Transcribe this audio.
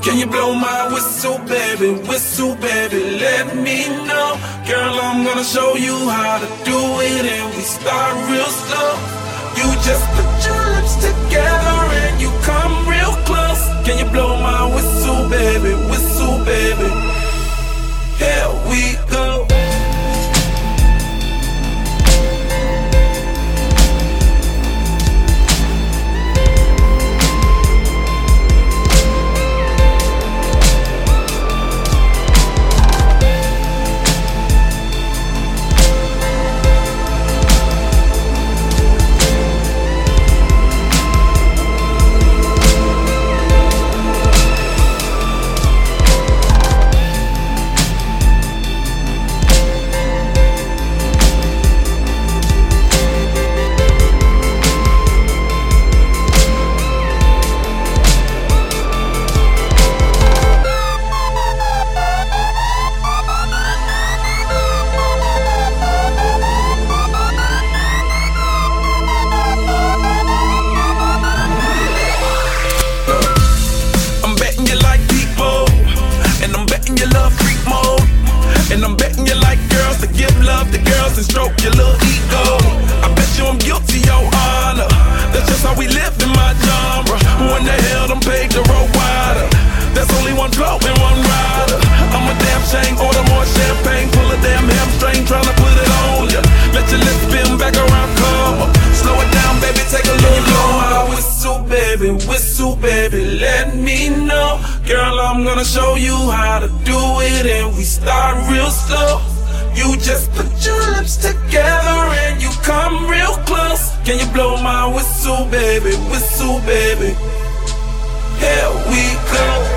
Can you blow my whistle, baby? Whistle, baby, let me know. Girl, I'm gonna show you how to do it, and we start real slow. You just put your lips together and you come real close. Can you blow my whistle, baby? Whistle, baby. Here we go. And I'm betting you like girls to give love to girls and stroke your little ego. I bet you I'm guilty, your honor. That's just how we live in my genre. Who in the hell done paved the road wider? There's only one blow and one rider. I'm a damn shame, order more champagne, pull a damn hamstring, tryna put it on ya. Let your lips spin back around, come up. Slow it down, baby, take a look. Blow my whistle, baby, let me know. Girl, I'm gonna show you how to do it, and we start real slow. You just put your lips together and you come real close. Can you blow my whistle, baby? Whistle, baby. Here we go.